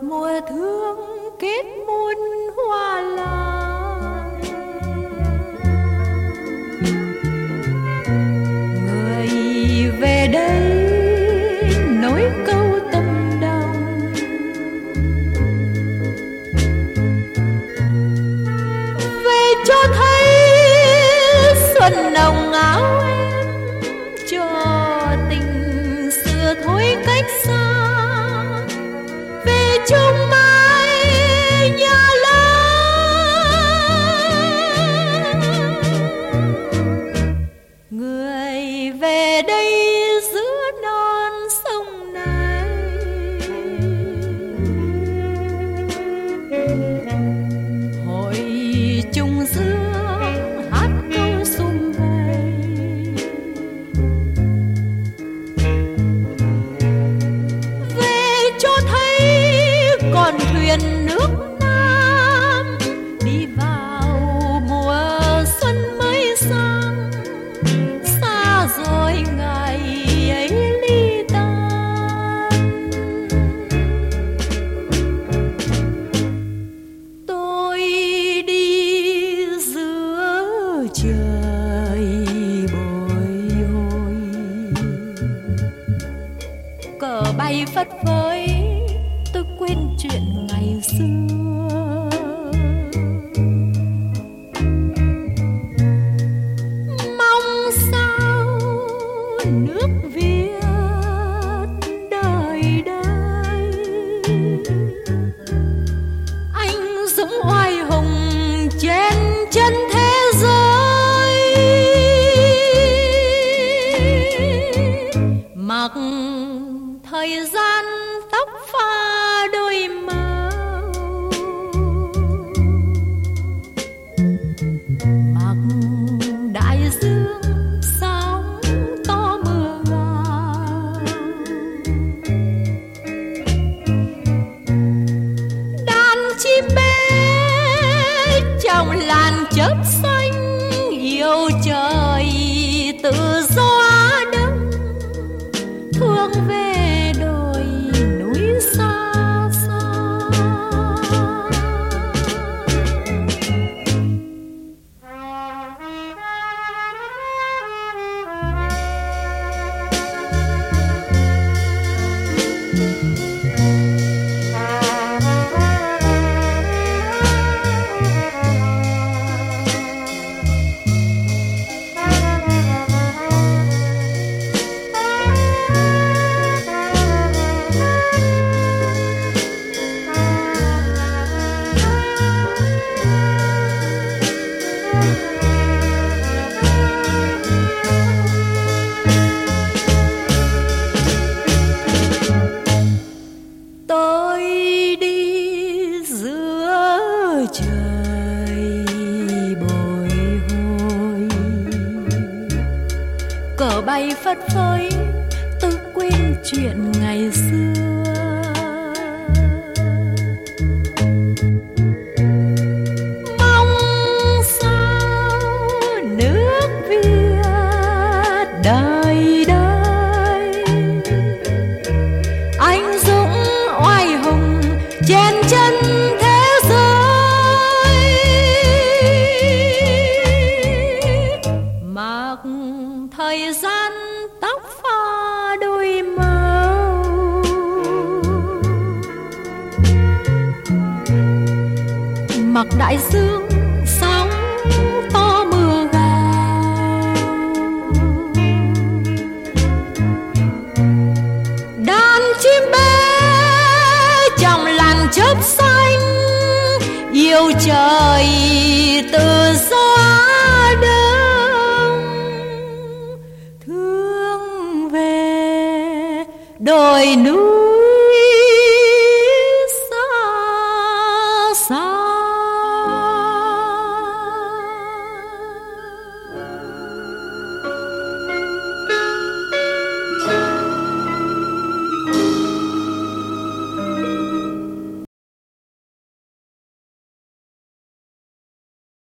mùa thương kết muôn hoa lan. Người về đây nói câu tâm đồng, về cho thấy xuân nồng áo em, cho tình xưa thôi cách xa, về chung mái nhà lá. Người về đây giữa non sông này, hội chung dương hát câu sum vầy, về cho thấy còn thuyền nước Nam đi vào mùa xuân mới sang, xa rồi ngày ấy ly tan. Tôi đi giữa trời bồi hồi, cờ bay phất phới, tôi quên chuyện ngày xưa. Mong sao nước Việt đời đời anh dũng oai hùng trên chân thế giới, mặc thời gian tóc pha đôi màu, mặc đại dương sóng to mưa gào. Đàn chim bé trong làn chớp xanh yêu trời tự do đông, thương về đồi núi xa xa. Tôi đi giữa trời bồi hồi, cờ bay phất phới, tôi quên chuyện ngày xưa. Mong sao nước Việt đời đời anh dũng oai hùng trên chân thế giới, mặc thời gian tóc pha đôi màu, mặc đại dương sóng to mưa gào. Đàn chim bé trong làn chớp xanh yêu trời tự do đông, thương về đồi núi